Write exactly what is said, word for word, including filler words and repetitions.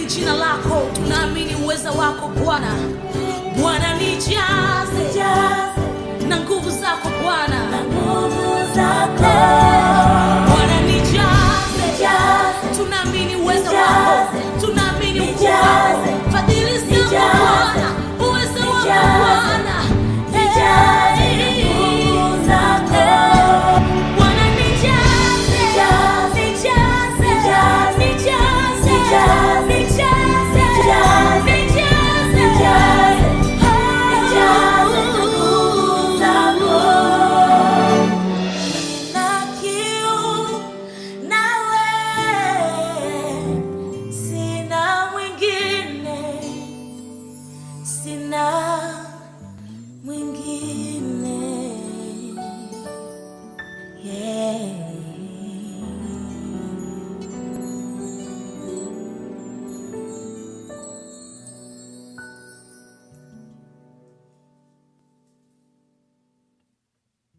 jina lako, tunaamini uweza wako Bwana. Bwana nijaze na nguvu zako Bwana, na nguvu zako Bwana nijaze, tunaamini uweza wako, tunaamini ujaze fadhili zako Bwana, uweza wako Bwana, nijaze na nguvu zako Bwana, nijaze, nijaze, nijaze, nijaze, nijaze, nijaze, nijaze nguvu zako. Nina kiu nawe, sina mwingine, sina mwingine.